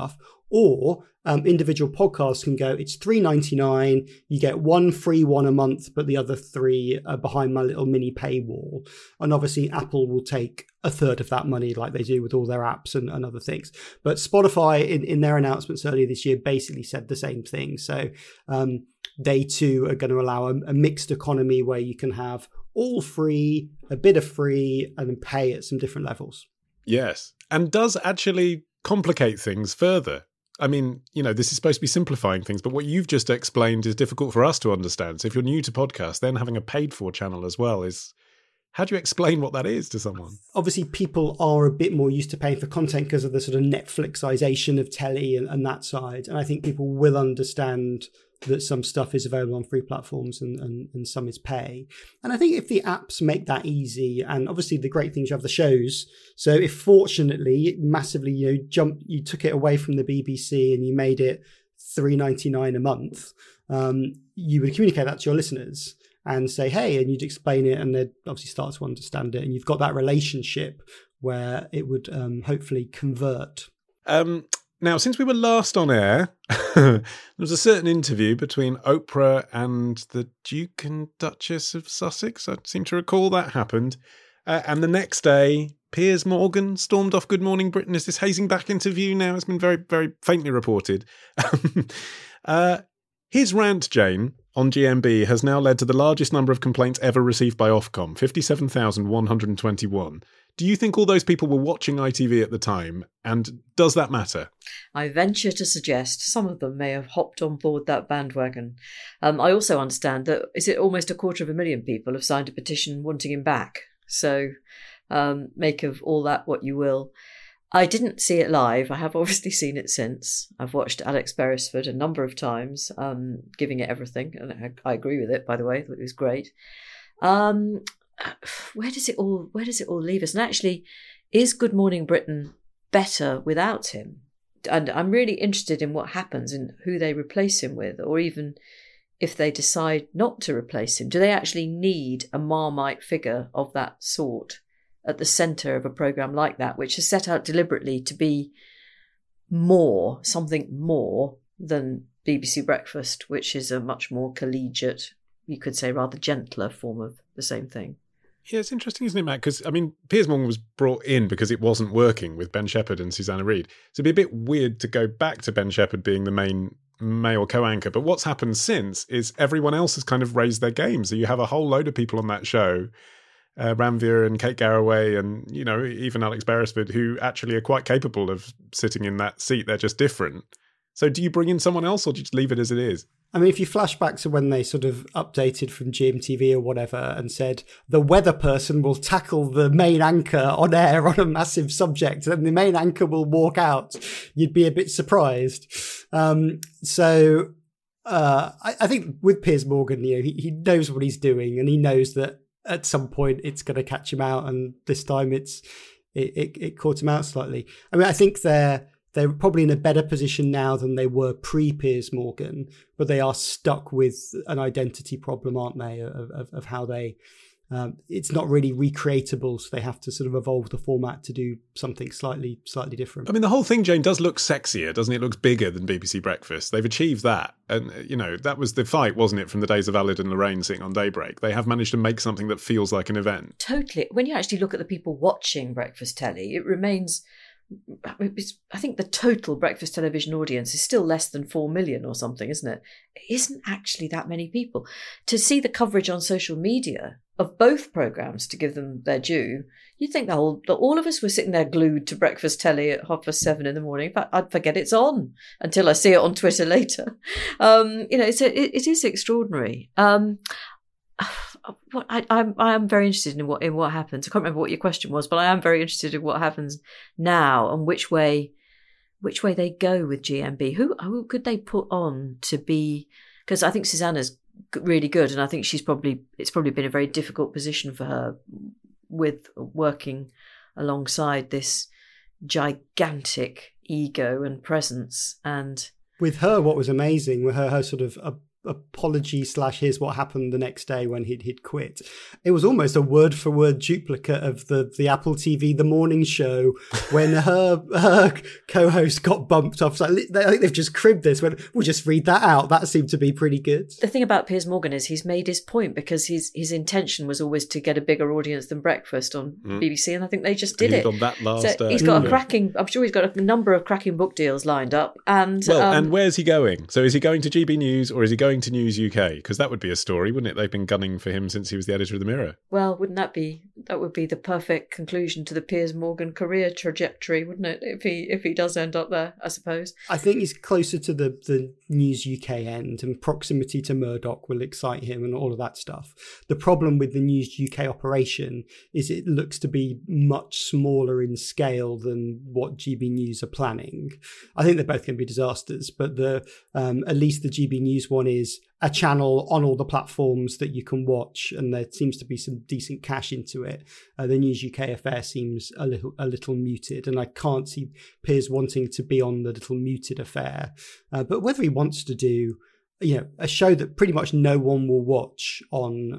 Or individual podcasts can go, it's $3.99. You get one free one a month, but the other 3 are behind my little mini paywall. And obviously Apple will take a third of that money like they do with all their apps and other things. But Spotify in their announcements earlier this year basically said the same thing. So they too are going to allow a mixed economy where you can have all free, a bit of free, and then pay at some different levels. Yes. And does actually complicate things further. I mean, this is supposed to be simplifying things, but what you've just explained is difficult for us to understand. So if you're new to podcasts, then having a paid for channel as well is, how do you explain what that is to someone? Obviously, people are a bit more used to paying for content because of the sort of Netflixization of telly and that side. And I think people will understand that some stuff is available on free platforms and some is pay. And I think if the apps make that easy, and obviously the great things, you have the shows. So if fortunately massively, you took it away from the BBC and you made it $3.99 a month, you would communicate that to your listeners and say, hey, and you'd explain it, and they'd obviously start to understand it. And you've got that relationship where it would hopefully convert. Now, since we were last on air, there was a certain interview between Oprah and the Duke and Duchess of Sussex. I seem to recall that happened. And the next day, Piers Morgan stormed off Good Morning Britain. Is this hazing back interview now? It's been very, very faintly reported. His rant, Jane, on GMB has now led to the largest number of complaints ever received by Ofcom, 57,121. Do you think all those people were watching ITV at the time? And does that matter? I venture to suggest some of them may have hopped on board that bandwagon. I also understand that, is it almost 250,000 people have signed a petition wanting him back? So make of all that what you will. I didn't see it live. I have obviously seen it since. I've watched Alex Beresford a number of times, giving it everything. And I agree with it, by the way. I thought it was great. Where does it all leave us? And actually, is Good Morning Britain better without him? And I'm really interested in what happens and who they replace him with, or even if they decide not to replace him. Do they actually need a Marmite figure of that sort at the centre of a programme like that, which is set out deliberately to be something more than BBC Breakfast, which is a much more collegiate, you could say rather gentler form of the same thing? Yeah, it's interesting, isn't it, Matt? Because, Piers Morgan was brought in because it wasn't working with Ben Shepherd and Susanna Reid. So it'd be a bit weird to go back to Ben Shepherd being the main male co-anchor. But what's happened since is everyone else has kind of raised their game. So you have a whole load of people on that show, Ranveer and Kate Garraway and, even Alex Beresford, who actually are quite capable of sitting in that seat. They're just different. So do you bring in someone else or do you just leave it as it is? If you flash back to when they sort of updated from GMTV or whatever and said the weather person will tackle the main anchor on air on a massive subject and the main anchor will walk out, you'd be a bit surprised. I think with Piers Morgan, he knows what he's doing and he knows that at some point it's going to catch him out, and this time it caught him out slightly. I think they're probably in a better position now than they were pre-Piers Morgan, but they are stuck with an identity problem, aren't they, of how they... it's not really recreatable, so they have to sort of evolve the format to do something slightly different. The whole thing, Jane, does look sexier, doesn't it? It looks bigger than BBC Breakfast. They've achieved that. And, that was the fight, wasn't it, from the days of Alid and Lorraine sitting on Daybreak. They have managed to make something that feels like an event. Totally. When you actually look at the people watching breakfast telly, it remains... I think the total breakfast television audience is still less than 4 million or something, isn't it? It isn't actually that many people. To see the coverage on social media of both programmes, to give them their due, you'd think that all of us were sitting there glued to breakfast telly at 7:30 in the morning. In fact, I'd forget it's on until I see it on Twitter later. It is extraordinary. I am very interested in what happens. I can't remember what your question was, but I am very interested in what happens now and which way they go with GMB. Who could they put on to be? Because I think Susanna's really good, and I think it's probably been a very difficult position for her with working alongside this gigantic ego and presence. And with her, what was amazing with her sort of apology / here's what happened the next day when he'd quit. It was almost a word for word duplicate of the Apple TV The Morning Show when her co-host got bumped off. So I think they've just cribbed this. We'll just read that out. That seemed to be pretty good. The thing about Piers Morgan is he's made his point, because his intention was always to get a bigger audience than Breakfast on BBC, and I think they just did it. On that last so he's got a cracking. I'm sure he's got a number of cracking book deals lined up. And and where's he going? So is he going to GB News or is he going to News UK? Because that would be a story, wouldn't it? They've been gunning for him since he was the editor of the Mirror. Well, wouldn't that would be the perfect conclusion to the Piers Morgan career trajectory, wouldn't it? If he does end up there, I suppose. I think he's closer to the News UK end, and proximity to Murdoch will excite him and all of that stuff. The problem with the News UK operation is it looks to be much smaller in scale than what GB News are planning. I think they're both going to be disasters, but at least the GB News one is a channel on all the platforms that you can watch, and there seems to be some decent cash into it. The News UK affair seems a little muted, and I can't see Piers wanting to be on the little muted affair. But whether he wants to do, a show that pretty much no one will watch on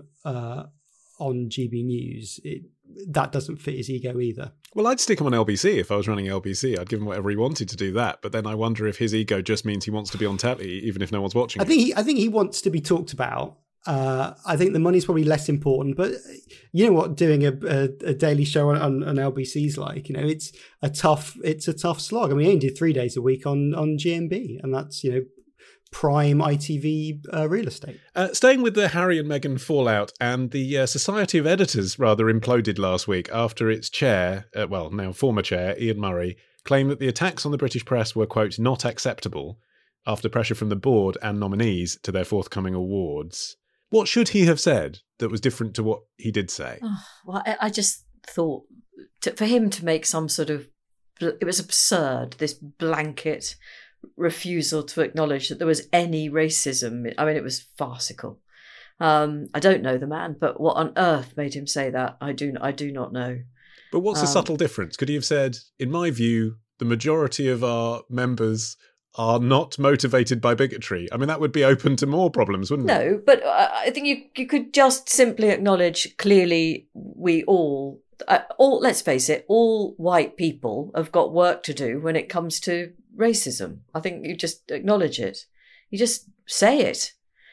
GB News, that doesn't fit his ego either. Well, I'd stick him on LBC if I was running LBC. I'd give him whatever he wanted to do that. But then I wonder if his ego just means he wants to be on telly, even if no one's watching. I think he wants to be talked about. I think the money's probably less important. But you know what, doing a daily show on LBC's like, it's a tough slog. I mean, he only did 3 days a week on GMB, and that's prime ITV real estate. Staying with the Harry and Meghan fallout, and the Society of Editors rather imploded last week after its chair, now former chair, Ian Murray, claimed that the attacks on the British press were, quote, not acceptable after pressure from the board and nominees to their forthcoming awards. What should he have said that was different to what he did say? Oh, well, I just thought for him to make some sort of... It was absurd, this blanket refusal to acknowledge that there was any racism. I mean, it was farcical. I don't know the man, but what on earth made him say that? I do not know. But what's the subtle difference? Could he have said, in my view, the majority of our members are not motivated by bigotry? I mean, that would be open to more problems, wouldn't it? No, but I think you could just simply acknowledge, clearly we all, let's face it, all white people have got work to do when it comes to racism. I think you just acknowledge it. You just say it.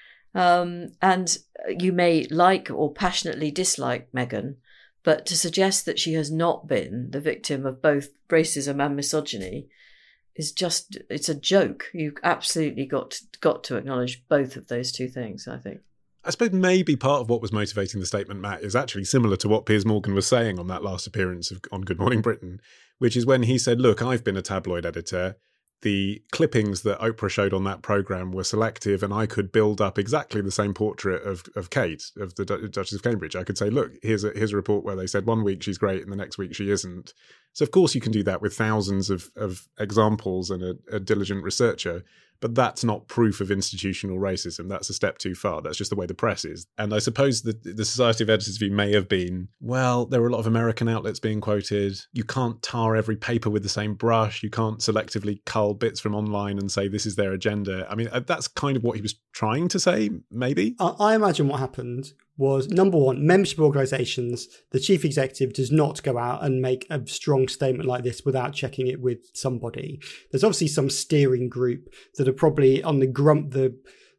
And you may like or passionately dislike Meghan, but to suggest that she has not been the victim of both racism and misogyny is just, it's a joke. You've absolutely got to acknowledge both of those two things, I think. I suppose maybe part of what was motivating the statement, Matt, is actually similar to what Piers Morgan was saying on that last appearance on Good Morning Britain, which is when he said, look, I've been a tabloid editor. The clippings that Oprah showed on that programme were selective, and I could build up exactly the same portrait of Kate, of the Duchess of Cambridge. I could say, look, here's a report where they said 1 week she's great and the next week she isn't. So of course you can do that with thousands of examples and a diligent researcher, but that's not proof of institutional racism. That's a step too far. That's just the way the press is. And I suppose the Society of Editors view may have been, well, there were a lot of American outlets being quoted. You can't tar every paper with the same brush. You can't selectively cull bits from online and say this is their agenda. I mean, that's kind of what he was trying to say, maybe. I imagine what happened was, number one, membership organisations, the chief executive does not go out and make a strong statement like this without checking it with somebody. There's obviously some steering group that are probably on the grumpier,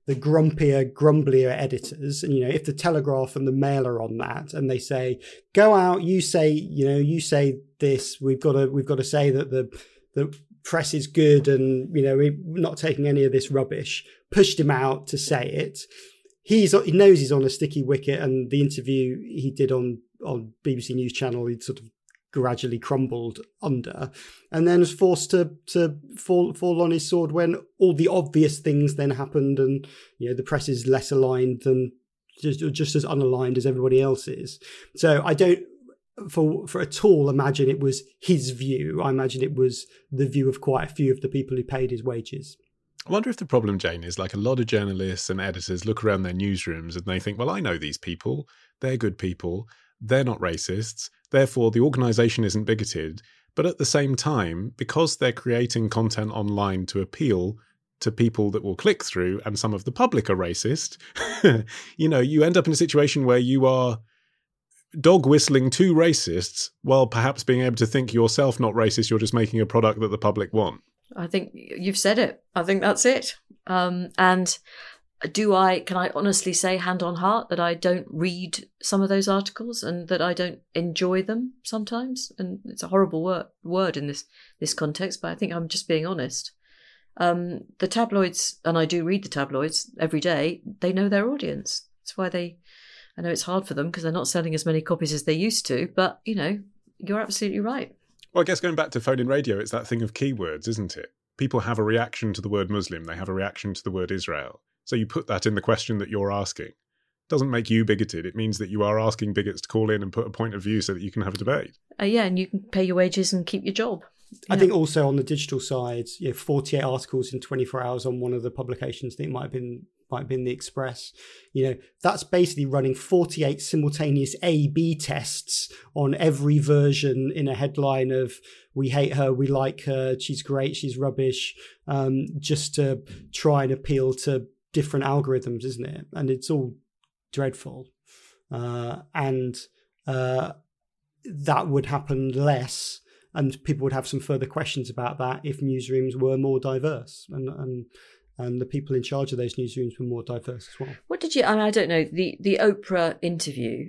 grumblier editors. And, if the Telegraph and the Mail are on that and they say, go out, you say this, we've got to say that the press is good and, we're not taking any of this rubbish, pushed him out to say it. He knows he's on a sticky wicket, and the interview he did on BBC News Channel, he'd sort of gradually crumbled under, and then was forced to fall on his sword when all the obvious things then happened, and the press is less aligned than just as unaligned as everybody else is. So I don't for at all imagine it was his view. I imagine it was the view of quite a few of the people who paid his wages. I wonder if the problem, Jane, is like a lot of journalists and editors look around their newsrooms and they think, well, I know these people. They're good people. They're not racists. Therefore, the organisation isn't bigoted. But at the same time, because they're creating content online to appeal to people that will click through and some of the public are racist, you end up in a situation where you are dog whistling to racists while perhaps being able to think yourself not racist, you're just making a product that the public want. I think you've said it. I think that's it. And can I honestly say, hand on heart, that I don't read some of those articles and that I don't enjoy them sometimes? And it's a horrible word in this context, but I think I'm just being honest. The tabloids, and I do read the tabloids every day, they know their audience. That's why I know it's hard for them because they're not selling as many copies as they used to, but, you're absolutely right. Well, I guess going back to phone-in radio, it's that thing of keywords, isn't it? People have a reaction to the word Muslim. They have a reaction to the word Israel. So you put that in the question that you're asking. It doesn't make you bigoted. It means that you are asking bigots to call in and put a point of view so that you can have a debate. And you can pay your wages and keep your job. I think also on the digital side, 48 articles in 24 hours on one of the publications, I think might have been the Express. That's basically running 48 simultaneous A/B tests on every version in a headline of "We hate her, we like her, she's great, she's rubbish," just to try and appeal to different algorithms, isn't it? And it's all dreadful. And that would happen less, and people would have some further questions about that if newsrooms were more diverse and the people in charge of those newsrooms were more diverse as well. What did you? I don't know, the Oprah interview.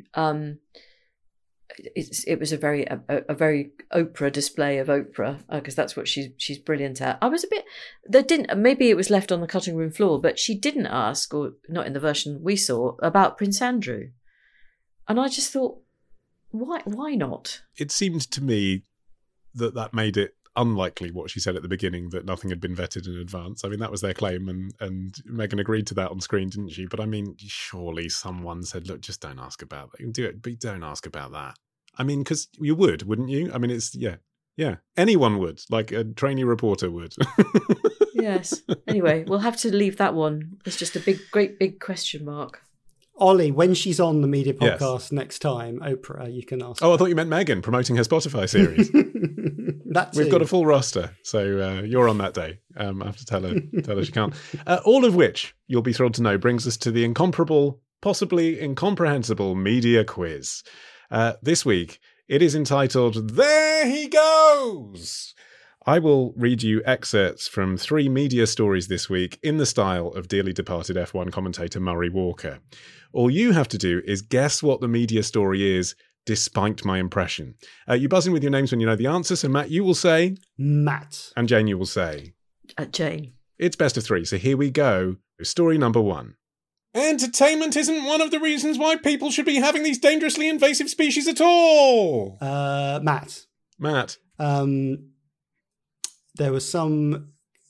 It was a very Oprah display of Oprah because that's what she's brilliant at. I was a bit. Maybe it was left on the cutting room floor, but she didn't ask, or not in the version we saw, about Prince Andrew, and I just thought, why not? It seemed to me that made it unlikely what she said at the beginning, that nothing had been vetted in advance. I mean, that was their claim, and Meghan agreed to that on screen, didn't she? But I mean, surely someone said, look, just don't ask about that. You can do it, but don't ask about that. I mean, because you would, wouldn't you? I mean, it's, yeah. Anyone would, like a trainee reporter would. Yes. Anyway, we'll have to leave that one. It's just a great big question mark. Ollie, when she's on the media podcast next time, Oprah, you can ask. Oh, I thought you meant Meghan promoting her Spotify series. We've got a full roster, so you're on that day. I have to tell her she can't. All of which, you'll be thrilled to know, brings us to the incomparable, possibly incomprehensible media quiz. This week, it is entitled, There He Goes! I will read you excerpts from 3 media stories this week in the style of dearly departed F1 commentator Murray Walker. All you have to do is guess what the media story is, despite my impression. You buzz in with your names when you know the answer. So Matt, you will say... Matt. And Jane, you will say... Jane. It's best of 3, so here we go. Story number 1. Entertainment isn't one of the reasons why people should be having these dangerously invasive species at all. Matt. There was some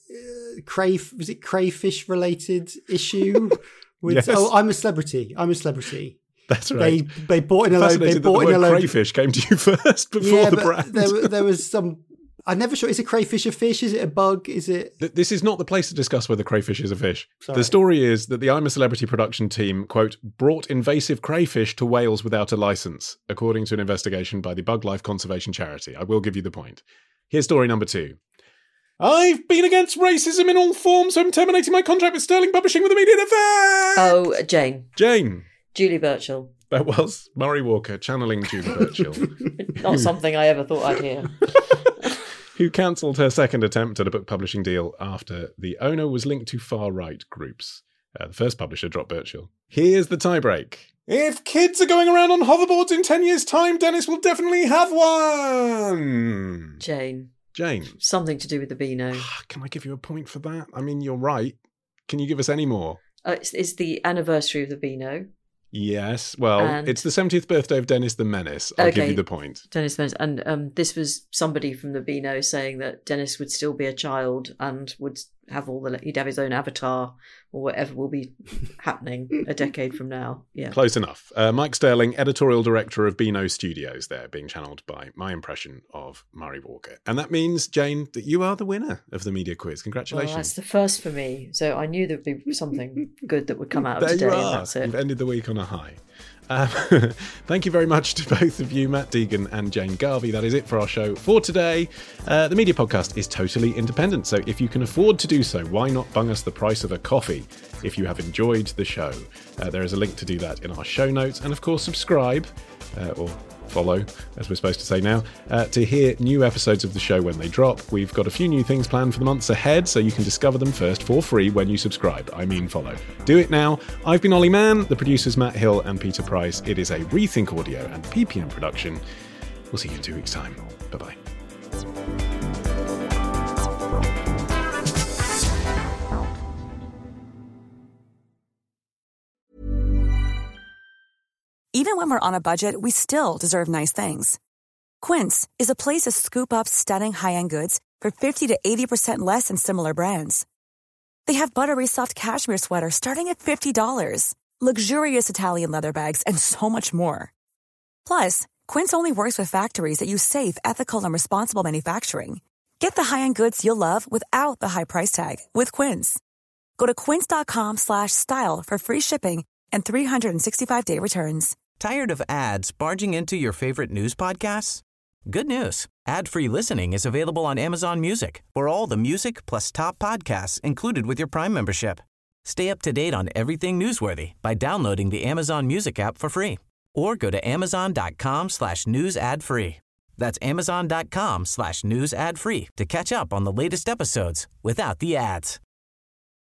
crayfish related issue with Yes. Oh, I'm a Celebrity. That's right. They bought in a load. They bought in a load. Crayfish came to you first before the brand. There was some. I'm never sure. Is a crayfish a fish? Is it a bug? Is it? This is not the place to discuss whether crayfish is a fish. Sorry. The story is that the I'm a Celebrity production team, quote, brought invasive crayfish to Wales without a licence, according to an investigation by the Bug Life Conservation Charity. I will give you the point. Here's story number 2. I've been against racism in all forms, so I'm terminating my contract with Sterling Publishing with immediate effect. Oh, Jane. Julie Burchill. That was Murray Walker channeling Julie Burchill. Not something I ever thought I'd hear. Who cancelled her second attempt at a book publishing deal after the owner was linked to far-right groups. The first publisher dropped Burchill. Here's the tiebreak. If kids are going around on hoverboards in 10 years' time, Dennis will definitely have one. Jane. Something to do with the Beano. Can I give you a point for that? I mean, you're right. Can you give us any more? It's the anniversary of the Beano. Yes. Well, it's the 70th birthday of Dennis the Menace. I'll give you the point. Dennis the Menace. And this was somebody from the Beano saying that Dennis would still be a child and would have he'd have his own avatar, or whatever will be happening a decade from now. Yeah. Close enough. Mike Sterling, editorial director of Beano Studios there, being channeled by my impression of Murray Walker. And that means, Jane, that you are the winner of the media quiz. Congratulations. Well, that's the first for me. So I knew there'd be something good that would come out of today. There you are. And that's it. You've ended the week on a high. Thank you very much to both of you, Matt Deegan and Jane Garvey. That is it for our show for today. The Media Podcast is totally independent, so if you can afford to do so, why not bung us the price of a coffee if you have enjoyed the show? There is a link to do that in our show notes, and of course subscribe or follow, as we're supposed to say now, to hear new episodes of the show when they drop. We've got a few new things planned for the months ahead, so you can discover them first for free when you subscribe. I mean follow. Do it now. I've been Ollie Mann, the producers Matt Hill and Peter Price. It is a Rethink Audio and PPM production. We'll see you in 2 weeks' time. Bye-bye. Even when we're on a budget, we still deserve nice things. Quince is a place to scoop up stunning high-end goods for 50 to 80% less than similar brands. They have buttery soft cashmere sweaters starting at $50, luxurious Italian leather bags, and so much more. Plus, Quince only works with factories that use safe, ethical, and responsible manufacturing. Get the high-end goods you'll love without the high price tag with Quince. Go to quince.com/style for free shipping and 365-day returns. Tired of ads barging into your favorite news podcasts? Good news. Ad-free listening is available on Amazon Music for all the music plus top podcasts included with your Prime membership. Stay up to date on everything newsworthy by downloading the Amazon Music app for free or go to amazon.com/news ad free. That's amazon.com/news ad free to catch up on the latest episodes without the ads.